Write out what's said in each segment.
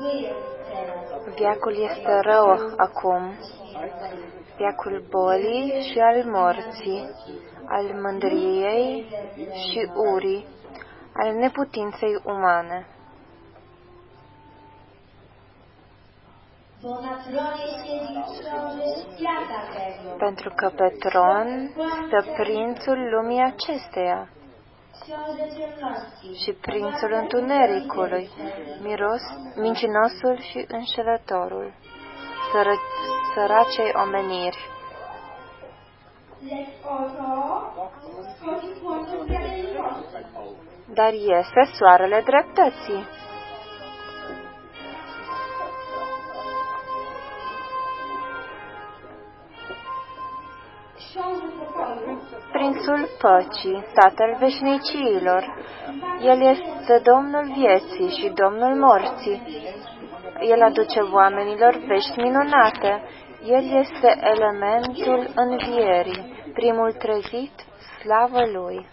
Veacul este rău acum, veacul bolii și al morții, al mândriei și urii, al neputinței umane. Pentru că pe tron stă prințul lumii acesteia și prințul întunericului, mincinosul și înșelătorul, săracei omeniri. Dar este soarele dreptății. Prințul păcii, Tatăl veșniciilor, El este Domnul vieții și Domnul morții. El aduce oamenilor vești minunate. El este elementul învierii, primul trezit, slavă Lui.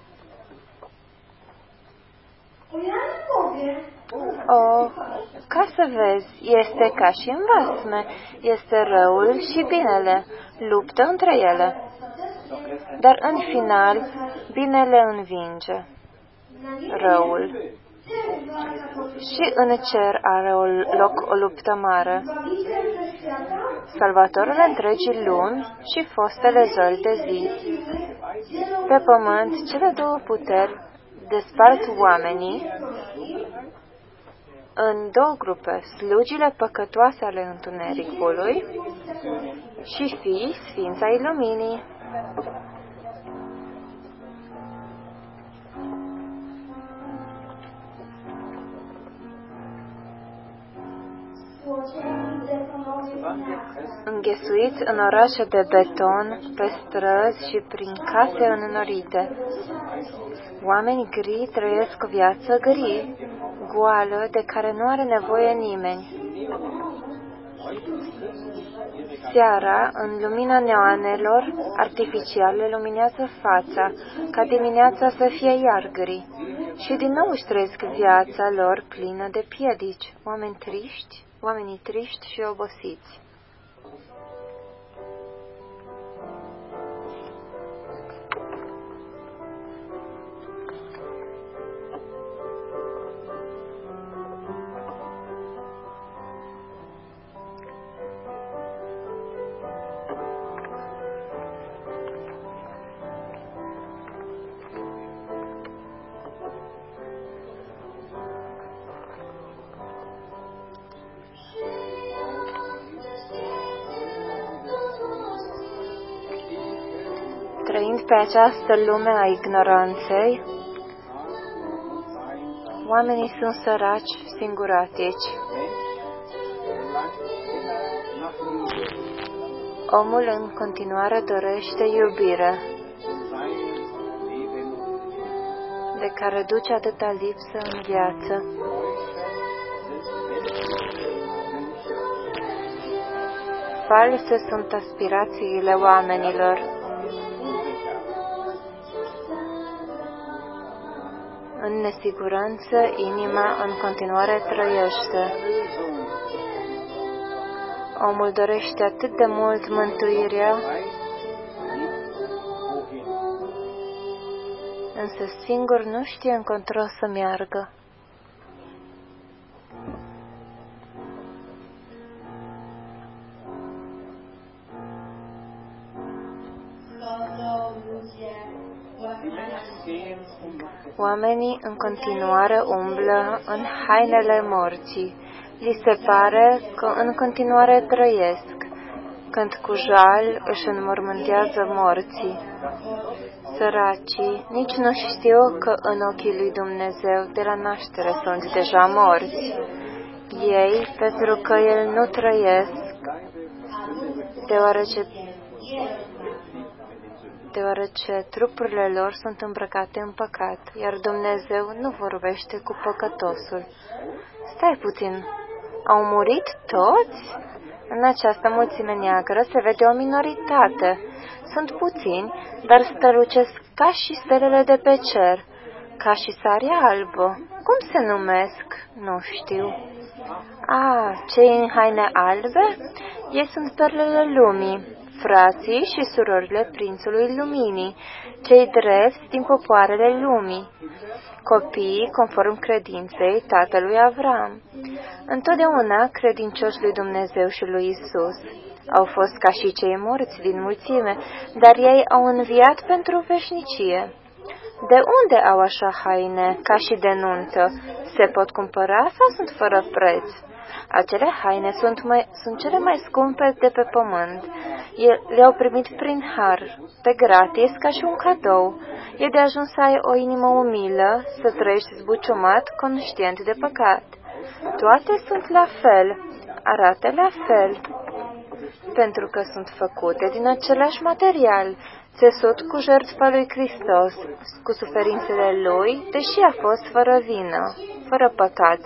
Ca să vezi, este ca și în basme, este răul și binele, luptă între ele. Dar în final, binele învinge răul. Și în cer are loc o luptă mare. Salvatorul întregii lumi și fostele zări de zi. Pe pământ, cele două puteri despart oamenii în două grupe, slugile păcătoase ale întunericului și fiii sfinți ai luminii. Înghesuiți în orașe de beton, pe străzi și prin case înnorite. Oameni gri trăiesc o viață gri, goală, de care nu are nevoie nimeni. Seara, în lumina neoanelor artificiale, luminează fața, ca dimineața să fie iar gri. Și din nou își trăiesc viața lor plină de piedici, oamenii triști și obosiți. Trăind pe această lume a ignoranței, oamenii sunt săraci, singuratici. Omul în continuare dorește iubire, de care duce atâta lipsă în viață. False sunt aspirațiile oamenilor. În nesiguranță, inima în continuare trăiește. Omul dorește atât de mult mântuirea, însă singur nu știe încotro să meargă. Oamenii în continuare umblă în hainele morții. Li se pare că în continuare trăiesc, când cu jal își înmormântează morții. Săracii nici nu știu că în ochii lui Dumnezeu de la naștere sunt deja morți. Ei, pentru că El nu trăiesc, deoarece trupurile lor sunt îmbrăcate în păcat, iar Dumnezeu nu vorbește cu păcătosul. Stai puțin, au murit toți? În această mulțime neagră se vede o minoritate. Sunt puțini, dar strălucesc ca și stelele de pe cer, ca și sarea albă. Cum se numesc? Nu știu. Cei în haine albe? Ei sunt perlele lumii, frații și surorile Prințului Luminii, cei drepți din popoarele lumii, copiii conform credinței tatălui Avram. Întotdeauna credincioși lui Dumnezeu și lui Isus. Au fost ca și cei morți din mulțime, dar ei au înviat pentru veșnicie. De unde au așa haine, ca și de nuntă? Se pot cumpăra sau sunt fără preț? Acele haine sunt cele mai scumpe de pe pământ. Le-au primit prin har, pe gratis, ca și un cadou. E de ajuns să ai o inimă umilă, să trăiești zbuciumat, conștient de păcat. Toate sunt la fel, arată la fel, pentru că sunt făcute din același material, țesut cu jertfa lui Hristos, cu suferințele lui, deși a fost fără vină, fără păcat,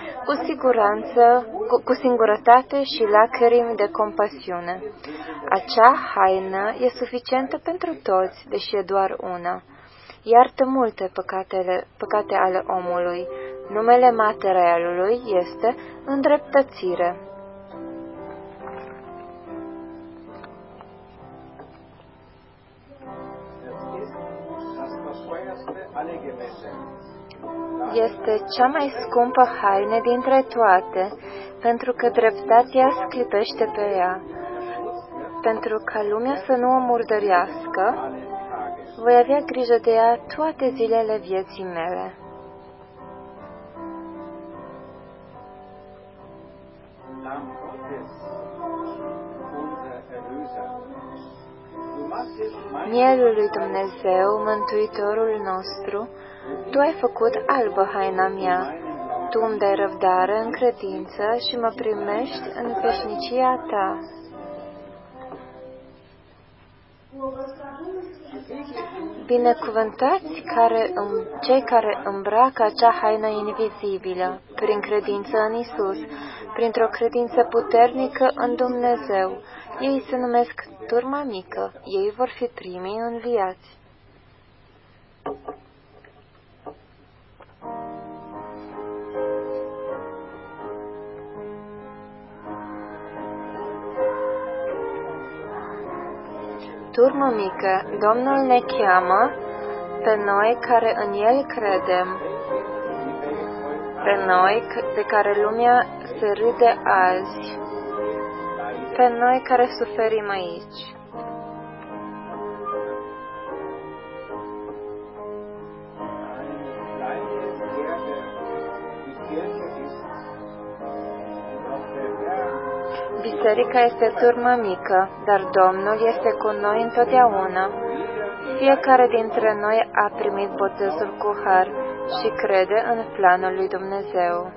cu singurătate și lacrimi de compasiune. Acea haină e suficientă pentru toți, deși e doar una. Iartă multe păcate ale omului. Numele materialului este îndreptățire. Este cea mai scumpă haină dintre toate, pentru că dreptatea sclipește pe ea. Pentru ca lumea să nu o murdărească, voi avea grijă de ea toate zilele vieții mele. Mielul lui Dumnezeu, Mântuitorul nostru, Tu ai făcut albă haina mea, Tu îmi dai răbdare în credință și mă primești în veșnicia Ta. Binecuvântați cei care îmbracă acea haină invizibilă, prin credință în Isus, printr-o credință puternică în Dumnezeu. Ei se numesc turma mică, ei vor fi primii înviați. Turmă mică, Domnul ne cheamă pe noi care în El credem, pe noi de care lumea se râde azi, pe noi care suferim aici. Biserica este turmă mică, dar Domnul este cu noi întotdeauna. Fiecare dintre noi a primit botezul cu har și crede în planul lui Dumnezeu.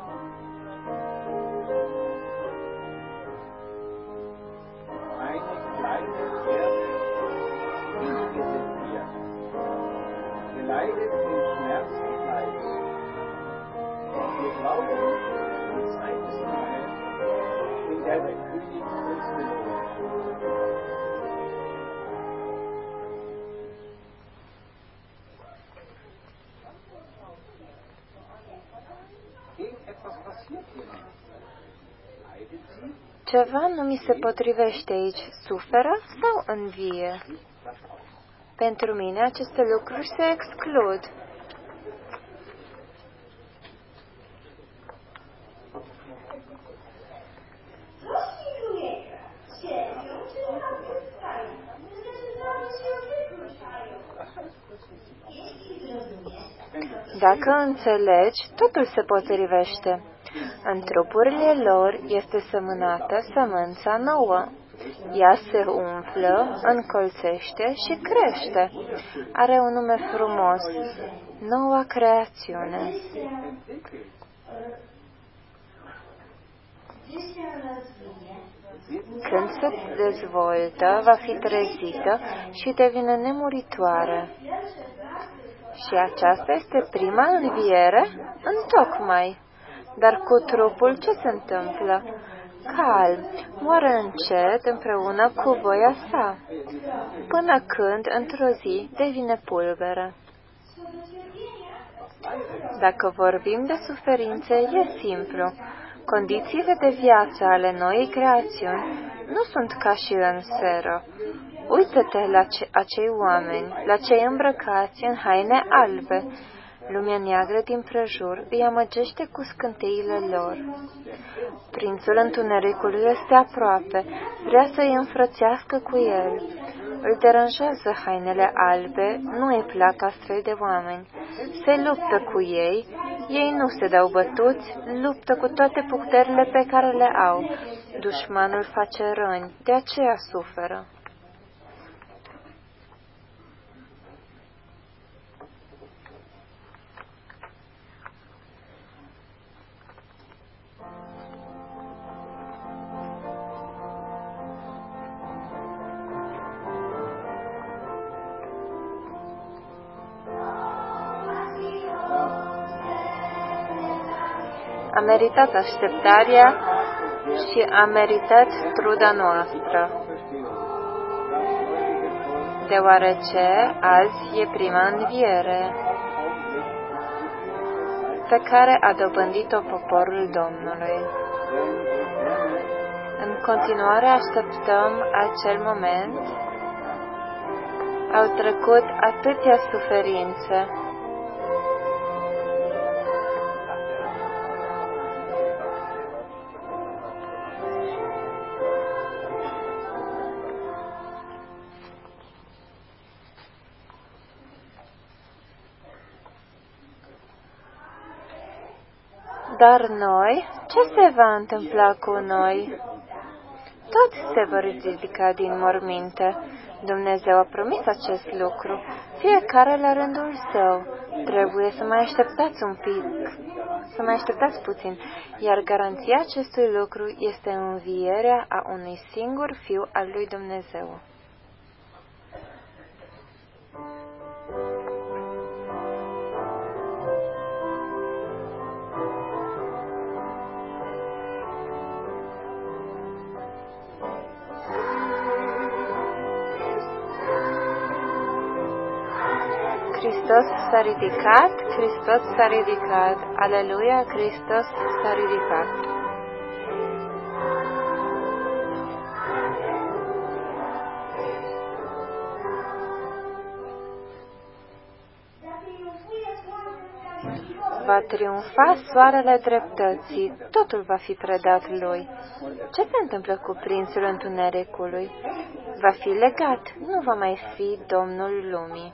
Ceva nu mi se potrivește aici. Suferă sau învie? Pentru mine aceste lucruri se exclud. Dacă înțelegi, totul se potrivește. În trupurile lor este semănată sămânța nouă. Ea se umflă, încolțește și crește. Are un nume frumos, noua creațiune. Când se dezvoltă, va fi trezită și devine nemuritoare. Și aceasta este prima înviere? Întocmai. Dar cu trupul ce se întâmplă? Calm, moare încet împreună cu voia sa, până când, într-o zi, devine pulbere. Dacă vorbim de suferințe, e simplu. Condițiile de viață ale noii creațiuni nu sunt ca și în seră. Uită-te la acei oameni, la cei îmbrăcați în haine albe. Lumea neagră din prejur îi amăgește cu scânteile lor. Prințul întunericului este aproape, vrea să îi înfrățească cu el. Îl deranjează hainele albe, nu îi plac astfel de oameni. Se luptă cu ei, ei nu se dau bătuți, luptă cu toate puterile pe care le au. Dușmanul face răni, de aceea suferă. A meritat așteptarea și a meritat truda noastră, deoarece azi e prima înviere pe care a dobândit-o poporul Domnului. În continuare așteptăm acel moment. Au trecut atâtea suferințe. Dar noi, ce se va întâmpla cu noi? Toți se vor ridica din morminte. Dumnezeu a promis acest lucru. Fiecare la rândul său. Trebuie să mai așteptați un pic, să mai așteptați puțin. Iar garanția acestui lucru este învierea a unui singur Fiu al lui Dumnezeu. Hristos s-a ridicat, Hristos s-a ridicat, aleluia, Hristos s-a ridicat. Va triumfa soarele dreptății, totul va fi predat lui. Ce se întâmplă cu prințul întunericului? Va fi legat, nu va mai fi domnul lumii.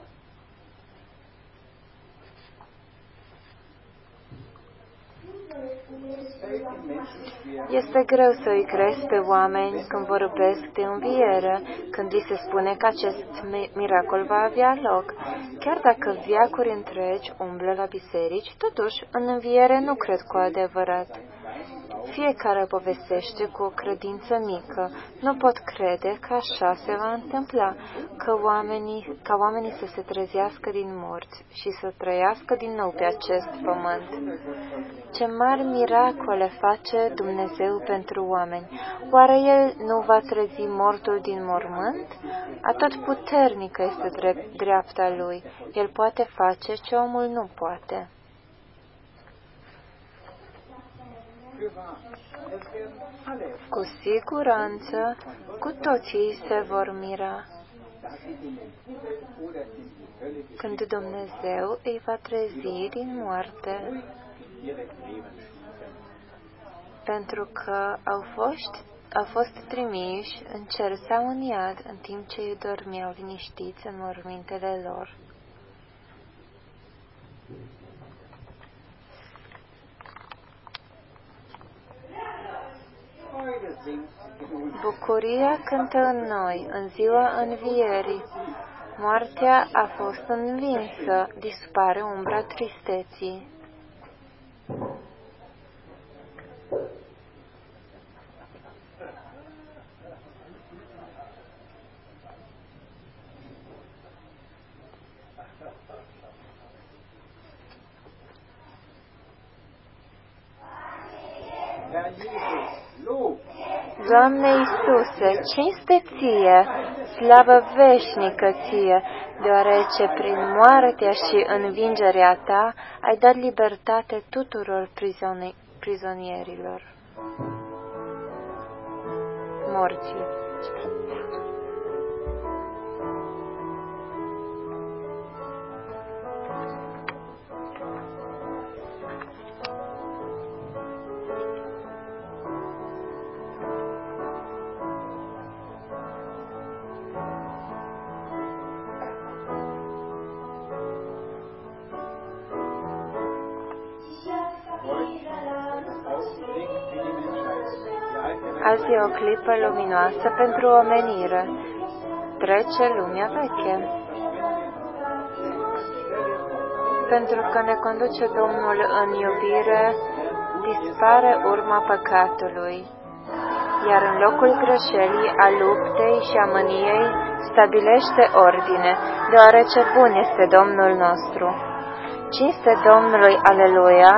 Este greu să îi crezi pe oameni când vorbesc de înviere, când li se spune că acest miracol va avea loc. Chiar dacă veacuri întregi umblă la biserici, totuși în înviere nu cred cu adevărat. Fiecare povestește cu o credință mică. Nu pot crede că așa se va întâmpla, ca oamenii să se trezească din morți și să trăiască din nou pe acest pământ. Ce mari miracole face Dumnezeu pentru oameni! Oare El nu va trezi mortul din mormânt? Atotputernică este dreapta Lui. El poate face ce omul nu poate. Cu siguranță, cu toții se vor mira când Dumnezeu îi va trezi din moarte, pentru că au fost trimiși în cer sau în iad în timp ce ei dormeau liniștiți în mormintele lor. Bucuria cântă în noi, în ziua învierii. Moartea a fost învinsă, dispare umbra tristeții. Doamne Iisuse, cinste Ție, slavă veșnică Ție, deoarece prin moartea și învingerea Ta ai dat libertate tuturor prizonierilor. morții. Azi e o clipă luminoasă pentru omenire. Trece lumea veche. Pentru că ne conduce Domnul în iubire, dispare urma păcatului, iar în locul greșelii, a luptei și a mâniei, stabilește ordine, deoarece bun este Domnul nostru. Cinste Domnului, aleluia!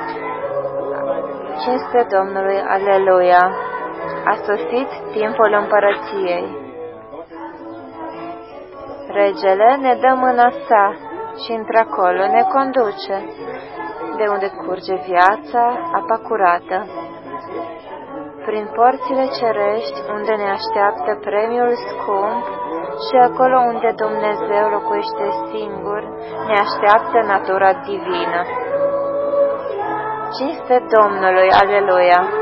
Cinste Domnului, aleluia! A sosit timpul împărăției. Regele ne dă mâna sa și într-acolo ne conduce, de unde curge viața, apa curată. Prin porțile cerești, unde ne așteaptă premiul scump, și acolo unde Dumnezeu locuiește singur, ne așteaptă natura divină. Cinste Domnului, aleluia!